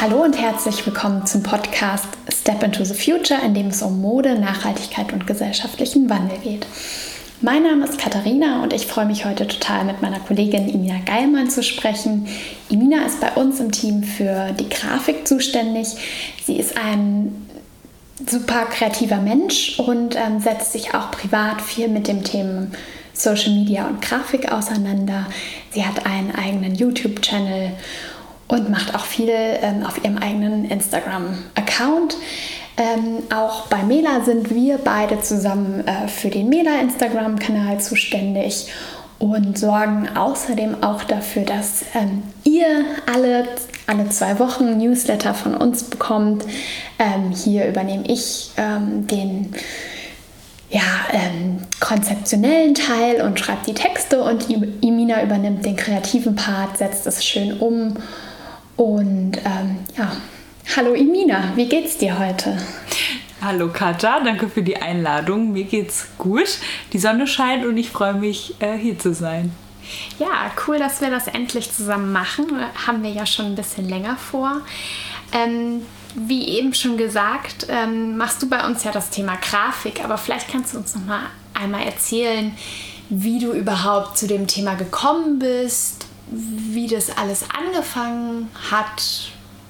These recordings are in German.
Hallo und herzlich willkommen zum Podcast Step into the Future, in dem es um Mode, Nachhaltigkeit und gesellschaftlichen Wandel geht. Mein Name ist Katharina und ich freue mich heute total, mit meiner Kollegin Imina Geilmann zu sprechen. Imina ist bei uns im Team für die Grafik zuständig. Sie ist ein super kreativer Mensch und setzt sich auch privat viel mit dem Thema Social Media und Grafik auseinander. Sie hat einen eigenen YouTube-Channel und macht auch viel auf ihrem eigenen Instagram-Account. Auch bei Mela sind wir beide zusammen für den Mela-Instagram-Kanal zuständig und sorgen außerdem auch dafür, dass ihr alle 2 Wochen Newsletter von uns bekommt. Hier übernehme ich den konzeptionellen Teil und schreibt die Texte und Imina übernimmt den kreativen Part, setzt es schön um. Und hallo Imina, wie geht's dir heute? Hallo Katja, danke für die Einladung. Mir geht's gut. Die Sonne scheint und ich freue mich, hier zu sein. Ja, cool, dass wir das endlich zusammen machen. Haben wir ja schon ein bisschen länger vor. Wie eben schon gesagt, machst du bei uns ja das Thema Grafik, aber vielleicht kannst du uns noch mal einmal erzählen, wie du überhaupt zu dem Thema gekommen bist, wie das alles angefangen hat,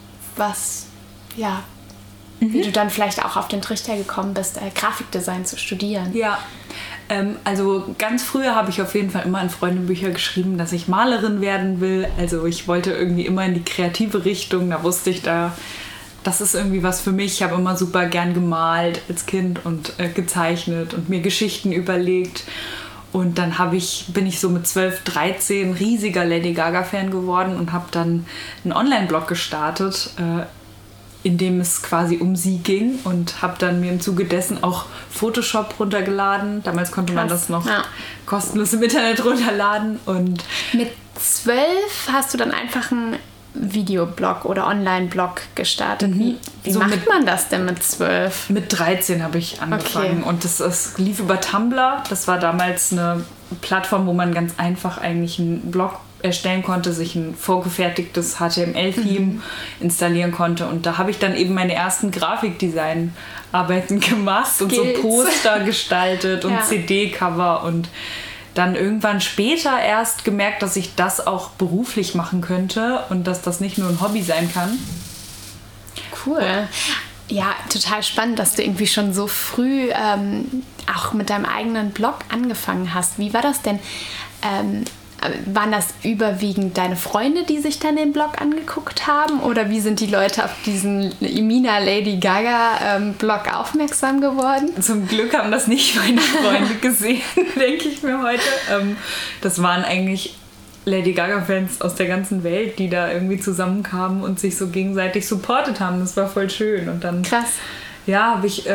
wie du dann vielleicht auch auf den Trichter gekommen bist, Grafikdesign zu studieren. Ja, also ganz früher habe ich auf jeden Fall immer in Freundebücher geschrieben, dass ich Malerin werden will. Also ich wollte irgendwie immer in die kreative Richtung, da wusste ich, das ist irgendwie was für mich. Ich habe immer super gern gemalt als Kind und gezeichnet und mir Geschichten überlegt. Und dann bin ich so mit 12, 13 riesiger Lady Gaga-Fan geworden und habe dann einen Online-Blog gestartet, in dem es quasi um sie ging und habe dann mir im Zuge dessen auch Photoshop runtergeladen. Damals konnte man das noch kostenlos im Internet runterladen. Und mit 12 hast du dann einfach einen Videoblog oder Online-Blog gestartet. Wie so macht man das denn mit 12? Mit 13 habe ich angefangen und das lief über Tumblr. Das war damals eine Plattform, wo man ganz einfach eigentlich einen Blog erstellen konnte, sich ein vorgefertigtes HTML-Theme installieren konnte und da habe ich dann eben meine ersten Grafikdesign-Arbeiten gemacht und so Poster gestaltet und CD-Cover und dann irgendwann später erst gemerkt, dass ich das auch beruflich machen könnte und dass das nicht nur ein Hobby sein kann. Cool. Ja, total spannend, dass du irgendwie schon so früh auch mit deinem eigenen Blog angefangen hast. Wie war das denn? Waren das überwiegend deine Freunde, die sich dann den Blog angeguckt haben? Oder wie sind die Leute auf diesen Imina Lady Gaga Blog aufmerksam geworden? Zum Glück haben das nicht meine Freunde gesehen, denke ich mir heute. Das waren eigentlich Lady Gaga-Fans aus der ganzen Welt, die da irgendwie zusammenkamen und sich so gegenseitig supportet haben. Das war voll schön. Und dann habe ich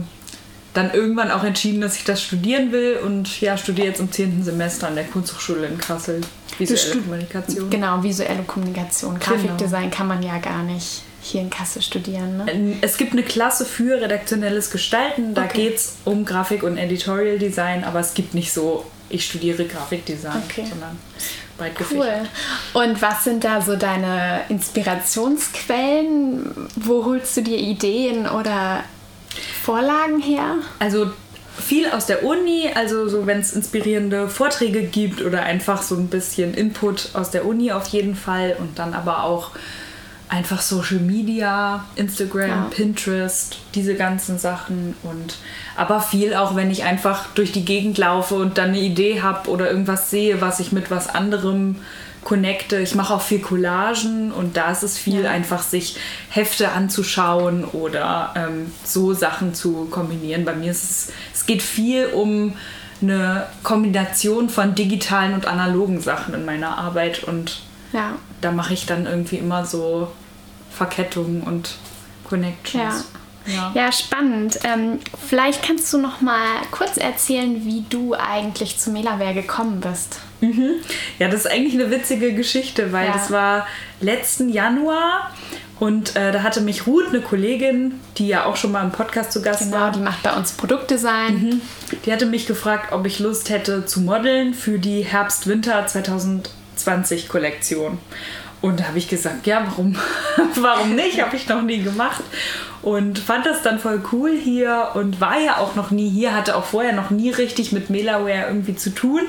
dann irgendwann auch entschieden, dass ich das studieren will und studiere jetzt im 10. Semester an der Kunsthochschule in Kassel. Visuelle Kommunikation. Genau, visuelle Kommunikation. Grafikdesign kann man ja gar nicht hier in Kassel studieren, ne? Es gibt eine Klasse für redaktionelles Gestalten, da geht es um Grafik und Editorial Design, aber es gibt nicht so, ich studiere Grafikdesign, sondern breit gefächert. Cool. Und was sind da so deine Inspirationsquellen? Wo holst du dir Ideen oder Vorlagen her? Also viel aus der Uni, also so wenn es inspirierende Vorträge gibt oder einfach so ein bisschen Input aus der Uni auf jeden Fall und dann aber auch einfach Social Media, Instagram, Pinterest, diese ganzen Sachen und aber viel auch, wenn ich einfach durch die Gegend laufe und dann eine Idee habe oder irgendwas sehe, was ich mit was anderem connecte. Ich mache auch viel Collagen und da ist es viel einfach, sich Hefte anzuschauen oder so Sachen zu kombinieren. Bei mir ist es geht viel um eine Kombination von digitalen und analogen Sachen in meiner Arbeit und da mache ich dann irgendwie immer so Verkettungen und Connections. Ja, spannend. Vielleicht kannst du noch mal kurz erzählen, wie du eigentlich zu Melaware gekommen bist. Ja, das ist eigentlich eine witzige Geschichte, weil das war letzten Januar und da hatte mich Ruth, eine Kollegin, die ja auch schon mal im Podcast zu Gast war. Genau, die macht bei uns Produktdesign. Die hatte mich gefragt, ob ich Lust hätte zu modeln für die Herbst-Winter 2020 Kollektion. Und da habe ich gesagt, ja, warum nicht? Habe ich noch nie gemacht. Und fand das dann voll cool hier und war ja auch noch nie hier, hatte auch vorher noch nie richtig mit Melaware irgendwie zu tun.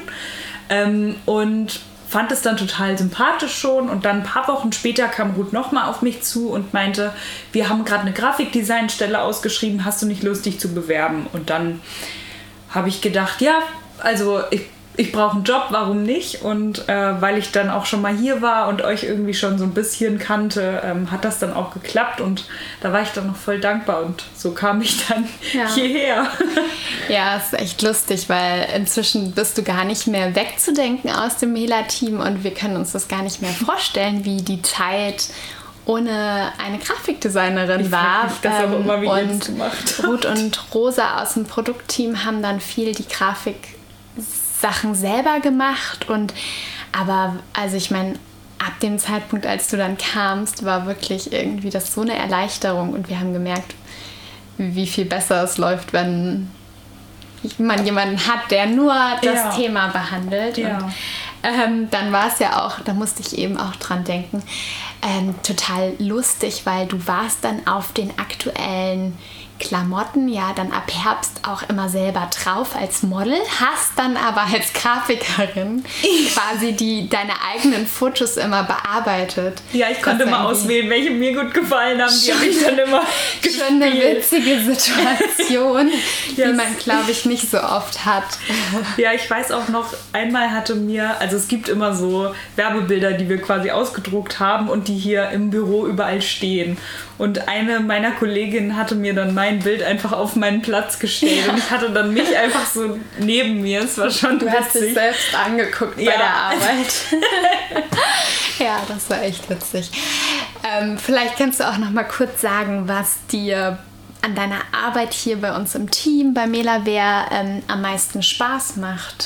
Und fand es dann total sympathisch schon. Und dann ein paar Wochen später kam Ruth nochmal auf mich zu und meinte, wir haben gerade eine Grafikdesignstelle ausgeschrieben, hast du nicht Lust, dich zu bewerben? Und dann habe ich gedacht, ja, also ich brauche einen Job, warum nicht? Und weil ich dann auch schon mal hier war und euch irgendwie schon so ein bisschen kannte, hat das dann auch geklappt und da war ich dann noch voll dankbar und so kam ich dann hierher. Ja, ist echt lustig, weil inzwischen bist du gar nicht mehr wegzudenken aus dem Mela-Team und wir können uns das gar nicht mehr vorstellen, wie die Zeit ohne eine Grafikdesignerin war. Das auch immer, wie und gemacht Ruth und Rosa aus dem Produktteam haben dann viel die Grafik Sachen selber gemacht aber also ich meine, ab dem Zeitpunkt, als du dann kamst, war wirklich irgendwie das so eine Erleichterung und wir haben gemerkt, wie viel besser es läuft, wenn man jemanden hat, der nur das Thema behandelt. Ja. Und dann war es ja auch, da musste ich eben auch dran denken, total lustig, weil du warst dann auf den aktuellen Klamotten ja dann ab Herbst auch immer selber drauf als Model, hast dann aber als Grafikerin quasi deine eigenen Fotos immer bearbeitet. Ja, ich konnte mal auswählen, welche mir gut gefallen haben. Die habe ich dann immer gespielt. Schon eine witzige Situation, die man, glaube ich, nicht so oft hat. Ja, ich weiß auch noch, einmal hatte mir, also es gibt immer so Werbebilder, die wir quasi ausgedruckt haben und die hier im Büro überall stehen. Und eine meiner Kolleginnen hatte mir dann mein Bild einfach auf meinen Platz gestellt. Und ich hatte dann mich einfach so neben mir. Es war schon Du witzig. hast dich selbst angeguckt bei der Arbeit. Ja, das war echt witzig. Vielleicht kannst du auch noch mal kurz sagen, was dir an deiner Arbeit hier bei uns im Team, bei Melaware, am meisten Spaß macht.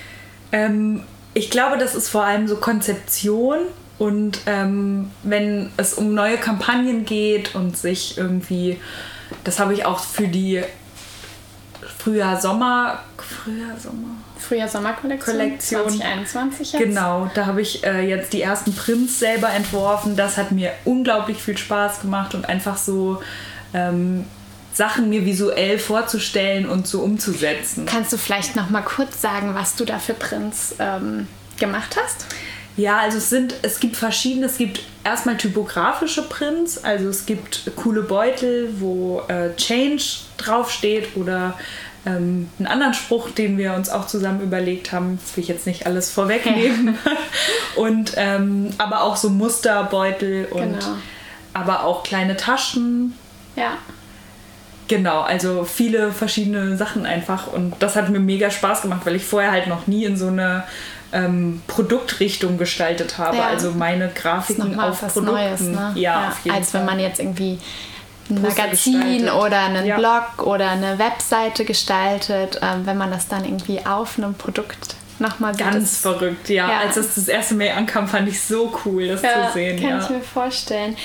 Ich glaube, das ist vor allem so Konzeption. Und wenn es um neue Kampagnen geht und sich das habe ich auch für die Frühjahr-Sommer-Kollektion 2021 jetzt. Genau, da habe ich jetzt die ersten Prints selber entworfen. Das hat mir unglaublich viel Spaß gemacht und einfach so Sachen mir visuell vorzustellen und so umzusetzen. Kannst du vielleicht noch mal kurz sagen, was du da für Prints gemacht hast? Ja, also es gibt verschiedene. Es gibt erstmal typografische Prints, also es gibt coole Beutel, wo Change draufsteht oder einen anderen Spruch, den wir uns auch zusammen überlegt haben. Das will ich jetzt nicht alles vorwegnehmen. Und aber auch so Musterbeutel und aber auch kleine Taschen. Ja. Genau, also viele verschiedene Sachen einfach und das hat mir mega Spaß gemacht, weil ich vorher halt noch nie in so eine Produktrichtung gestaltet habe, also meine Grafiken auf Produkten. Neues, ne? Ja, auf jeden als Fall. wenn man jetzt irgendwie ein Magazin oder einen Blog oder eine Webseite gestaltet, wenn man das dann irgendwie auf einem Produkt nochmal sieht. Ganz verrückt, ja. Als das erste Mal ankam, fand ich so cool, das zu sehen. Kann ich mir vorstellen.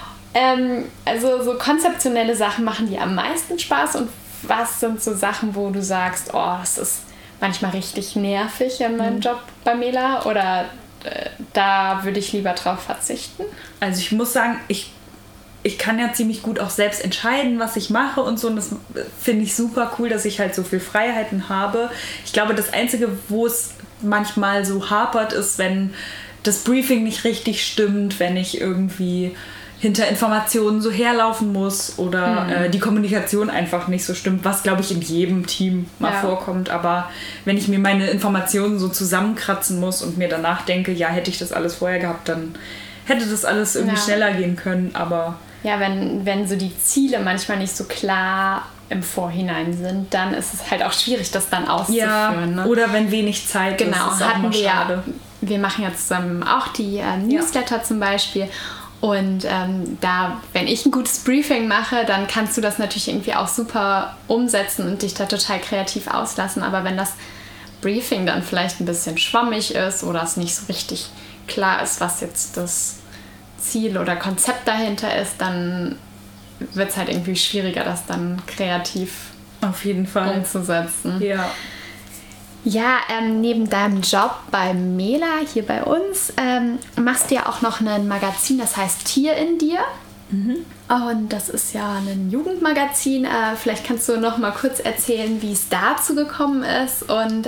Also so konzeptionelle Sachen machen dir am meisten Spaß und was sind so Sachen, wo du sagst, oh, das ist manchmal richtig nervig an meinem Job bei Mela oder da würde ich lieber drauf verzichten? Also ich muss sagen, ich kann ja ziemlich gut auch selbst entscheiden, was ich mache und so und das finde ich super cool, dass ich halt so viel Freiheiten habe. Ich glaube, das Einzige, wo es manchmal so hapert, ist, wenn das Briefing nicht richtig stimmt, wenn ich irgendwie hinter Informationen so herlaufen muss oder die Kommunikation einfach nicht so stimmt, was, glaube ich, in jedem Team mal vorkommt. Aber wenn ich mir meine Informationen so zusammenkratzen muss und mir danach denke, ja, hätte ich das alles vorher gehabt, dann hätte das alles irgendwie schneller gehen können. Aber ja, wenn so die Ziele manchmal nicht so klar im Vorhinein sind, dann ist es halt auch schwierig, das dann auszuführen. Ja, ne? Oder wenn wenig Zeit ist, ist auch immer schade. Wir machen ja zusammen auch die Newsletter zum Beispiel. Und wenn ich ein gutes Briefing mache, dann kannst du das natürlich irgendwie auch super umsetzen und dich da total kreativ auslassen. Aber wenn das Briefing dann vielleicht ein bisschen schwammig ist oder es nicht so richtig klar ist, was jetzt das Ziel oder Konzept dahinter ist, dann wird es halt irgendwie schwieriger, das dann kreativ auf jeden Fall umzusetzen. Ja. Ja, neben deinem Job bei Mela hier bei uns machst du ja auch noch ein Magazin, das heißt Tier in dir. Und das ist ja ein Jugendmagazin. Vielleicht kannst du noch mal kurz erzählen, wie es dazu gekommen ist und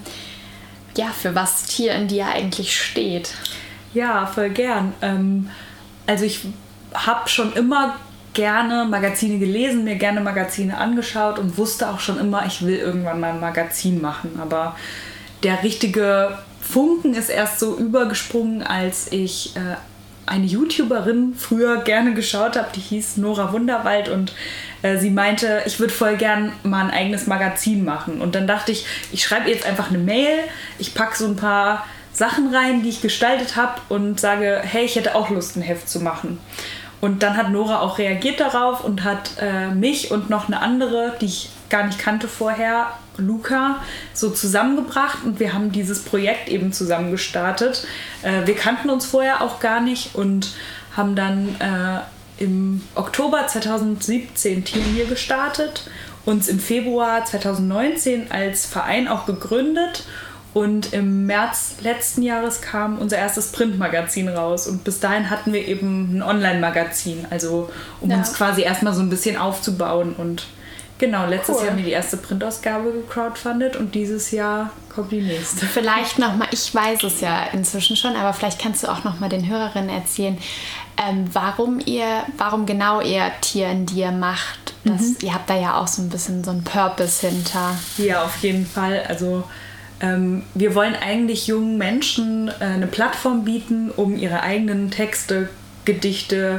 für was Tier in dir eigentlich steht. Ja, voll gern. Also ich habe schon immer gerne Magazine gelesen, mir gerne Magazine angeschaut und wusste auch schon immer, ich will irgendwann mal ein Magazin machen. Aber der richtige Funken ist erst so übergesprungen, als ich eine YouTuberin früher gerne geschaut habe, die hieß Nora Wunderwald und sie meinte, ich würde voll gern mal ein eigenes Magazin machen. Und dann dachte ich, ich schreibe jetzt einfach eine Mail, ich packe so ein paar Sachen rein, die ich gestaltet habe und sage, hey, ich hätte auch Lust, ein Heft zu machen. Und dann hat Nora auch reagiert darauf und hat mich und noch eine andere, die ich gar nicht kannte vorher, Luca, so zusammengebracht und wir haben dieses Projekt eben zusammen gestartet. Wir kannten uns vorher auch gar nicht und haben dann im Oktober 2017 Tier in dir gestartet, uns im Februar 2019 als Verein auch gegründet. Und im März letzten Jahres kam unser erstes Printmagazin raus. Und bis dahin hatten wir eben ein Online-Magazin, also um uns quasi erstmal so ein bisschen aufzubauen. Und genau, letztes Jahr haben wir die erste Printausgabe gecrowdfundet und dieses Jahr kommt die nächste. Vielleicht nochmal, ich weiß es ja inzwischen schon, aber vielleicht kannst du auch nochmal den Hörerinnen erzählen, warum genau ihr Tier in dir macht. Ihr habt da ja auch so ein bisschen so einen Purpose hinter. Ja, auf jeden Fall. Also wir wollen eigentlich jungen Menschen eine Plattform bieten, um ihre eigenen Texte, Gedichte,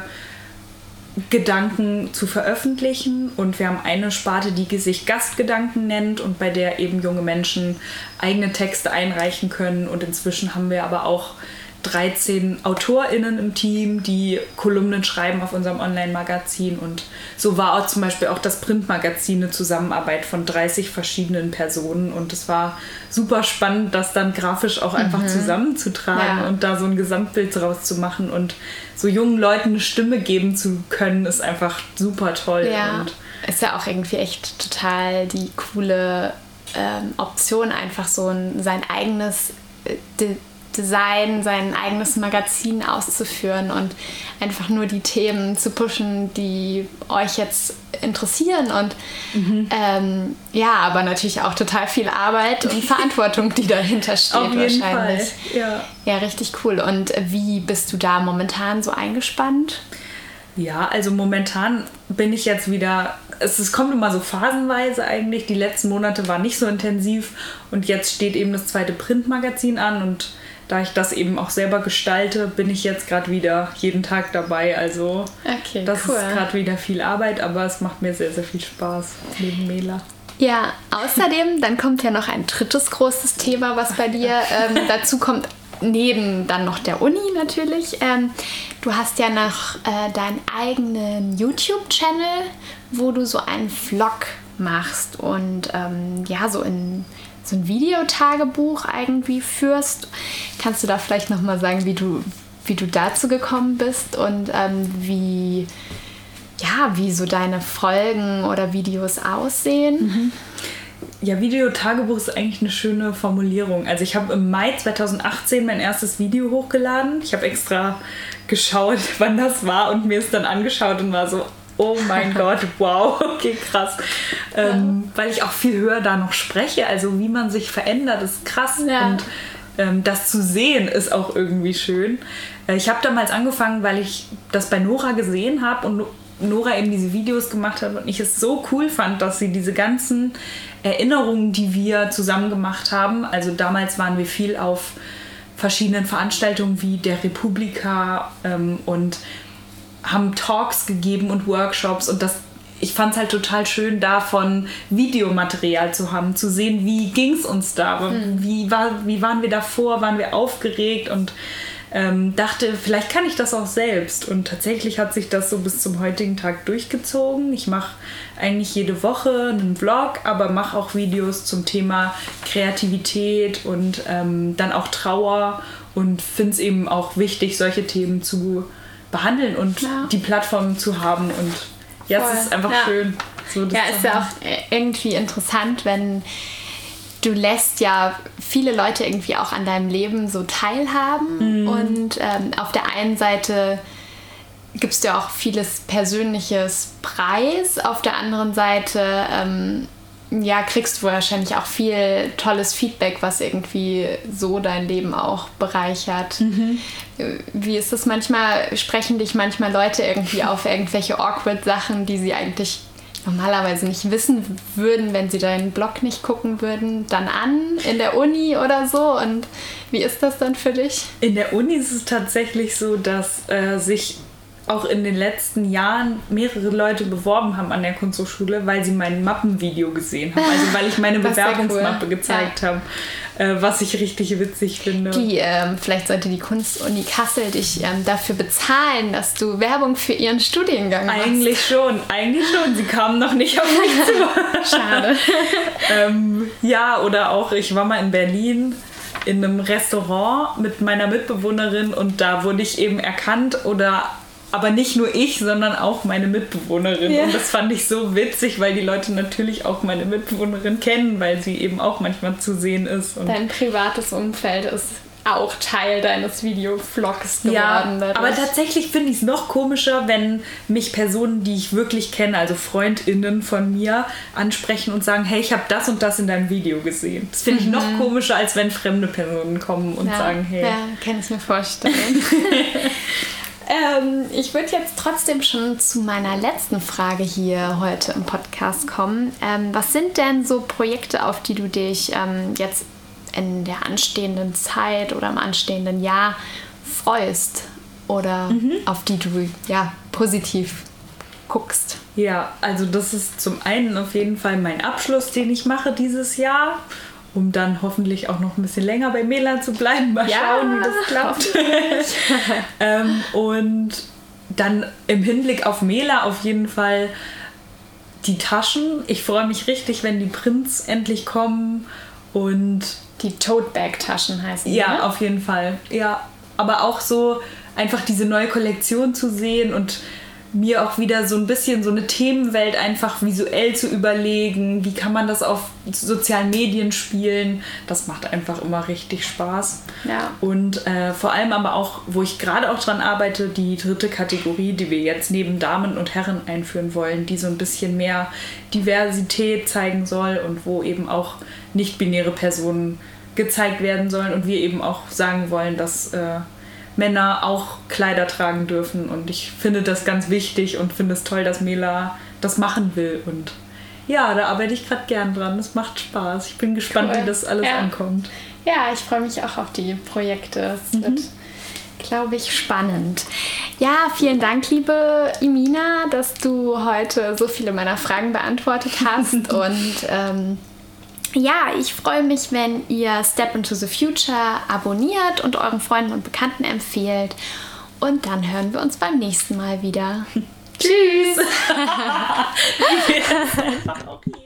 Gedanken zu veröffentlichen. Und wir haben eine Sparte, die sich Gastgedanken nennt und bei der eben junge Menschen eigene Texte einreichen können. Und inzwischen haben wir aber auch 13 AutorInnen im Team, die Kolumnen schreiben auf unserem Online-Magazin. Und so war auch zum Beispiel auch das Printmagazin eine Zusammenarbeit von 30 verschiedenen Personen. Und es war super spannend, das dann grafisch auch einfach zusammenzutragen und da so ein Gesamtbild draus zu machen. Und so jungen Leuten eine Stimme geben zu können, ist einfach super toll. Ja, und ist ja auch irgendwie echt total die coole Option, einfach so sein eigenes Design, sein eigenes Magazin auszuführen und einfach nur die Themen zu pushen, die euch jetzt interessieren und aber natürlich auch total viel Arbeit und Verantwortung, die dahinter steht. Auf jeden wahrscheinlich. Fall. Ja, richtig cool. Und wie bist du da momentan so eingespannt? Ja, also momentan bin ich jetzt wieder, es kommt immer so phasenweise eigentlich, die letzten Monate waren nicht so intensiv und jetzt steht eben das zweite Printmagazin an und da ich das eben auch selber gestalte, bin ich jetzt gerade wieder jeden Tag dabei. Also das ist gerade wieder viel Arbeit, aber es macht mir sehr, sehr viel Spaß neben Mela. Ja, außerdem, dann kommt ja noch ein drittes großes Thema, was bei dir dazu kommt, neben dann noch der Uni natürlich. Du hast ja noch deinen eigenen YouTube-Channel, wo du so einen Vlog machst und so ein Videotagebuch irgendwie führst. Kannst du da vielleicht nochmal sagen, wie du dazu gekommen bist und wie so deine Folgen oder Videos aussehen? Ja, Videotagebuch ist eigentlich eine schöne Formulierung. Also ich habe im Mai 2018 mein erstes Video hochgeladen. Ich habe extra geschaut, wann das war und mir es dann angeschaut und war so, oh mein Gott, wow, okay, krass. Weil ich auch viel höher da noch spreche, also wie man sich verändert, ist krass. Ja. Und das zu sehen ist auch irgendwie schön. Ich habe damals angefangen, weil ich das bei Nora gesehen habe und Nora eben diese Videos gemacht hat und ich es so cool fand, dass sie diese ganzen Erinnerungen, die wir zusammen gemacht haben, also damals waren wir viel auf verschiedenen Veranstaltungen wie der Republika und haben Talks gegeben und Workshops und ich fand es halt total schön, davon Videomaterial zu haben, zu sehen, wie ging es uns da, wie waren wir davor, waren wir aufgeregt und dachte, vielleicht kann ich das auch selbst. Und tatsächlich hat sich das so bis zum heutigen Tag durchgezogen. Ich mache eigentlich jede Woche einen Vlog, aber mache auch Videos zum Thema Kreativität und dann auch Trauer und finde es eben auch wichtig, solche Themen zu behandeln und die Plattform zu haben. Und es ist einfach schön. So das ist ja auch irgendwie interessant, wenn du lässt ja viele Leute irgendwie auch an deinem Leben so teilhaben. Und auf der einen Seite gibst du auch vieles Persönliches preis, auf der anderen Seite kriegst du wahrscheinlich auch viel tolles Feedback, was irgendwie so dein Leben auch bereichert. Wie ist das manchmal? Sprechen dich manchmal Leute irgendwie auf irgendwelche awkward Sachen, die sie eigentlich normalerweise nicht wissen würden, wenn sie deinen Blog nicht gucken würden, dann an in der Uni oder so? Und wie ist das dann für dich? In der Uni ist es tatsächlich so, dass sich auch in den letzten Jahren mehrere Leute beworben haben an der Kunsthochschule, weil sie mein Mappenvideo gesehen haben. Also weil ich meine Bewerbungsmappe gezeigt habe, was ich richtig witzig finde. Vielleicht sollte die Kunstuni Kassel dich dafür bezahlen, dass du Werbung für ihren Studiengang machst. Eigentlich schon. Sie kamen noch nicht auf mich zu. Schade. Oder auch, ich war mal in Berlin in einem Restaurant mit meiner Mitbewohnerin und da wurde ich eben erkannt aber nicht nur ich, sondern auch meine Mitbewohnerin. Ja. Und das fand ich so witzig, weil die Leute natürlich auch meine Mitbewohnerin kennen, weil sie eben auch manchmal zu sehen ist. Und dein privates Umfeld ist auch Teil deines Videovlogs geworden. Ja, aber tatsächlich finde ich es noch komischer, wenn mich Personen, die ich wirklich kenne, also FreundInnen von mir, ansprechen und sagen, hey, ich habe das und das in deinem Video gesehen. Das finde ich noch komischer, als wenn fremde Personen kommen und sagen, hey. Ja, kann ich mir vorstellen. Ich würde jetzt trotzdem schon zu meiner letzten Frage hier heute im Podcast kommen. Was sind denn so Projekte, auf die du dich jetzt in der anstehenden Zeit oder im anstehenden Jahr freust oder auf die du positiv guckst? Ja, also das ist zum einen auf jeden Fall mein Abschluss, den ich mache dieses Jahr, um dann hoffentlich auch noch ein bisschen länger bei Mela zu bleiben. Mal schauen, wie das klappt. Und dann im Hinblick auf Mela auf jeden Fall die Taschen. Ich freue mich richtig, wenn die Prints endlich kommen. Und die Tote-Bag-Taschen heißen die, ja, ne? Auf jeden Fall. Ja, aber auch so einfach diese neue Kollektion zu sehen und mir auch wieder so ein bisschen so eine Themenwelt einfach visuell zu überlegen. Wie kann man das auf sozialen Medien spielen? Das macht einfach immer richtig Spaß. Ja. Und vor allem aber auch, wo ich gerade auch dran arbeite, die 3. Kategorie, die wir jetzt neben Damen und Herren einführen wollen, die so ein bisschen mehr Diversität zeigen soll und wo eben auch nicht-binäre Personen gezeigt werden sollen und wir eben auch sagen wollen, dass Männer auch Kleider tragen dürfen und ich finde das ganz wichtig und finde es toll, dass Mela das machen will und ja, da arbeite ich gerade gern dran. Das macht Spaß. Ich bin gespannt, wie das alles ankommt. Ja, ich freue mich auch auf die Projekte. Es wird, glaube ich, spannend. Ja, vielen Dank, liebe Imina, dass du heute so viele meiner Fragen beantwortet hast und ich freue mich, wenn ihr Step into the Future abonniert und euren Freunden und Bekannten empfehlt. Und dann hören wir uns beim nächsten Mal wieder. Tschüss! Yes. Okay.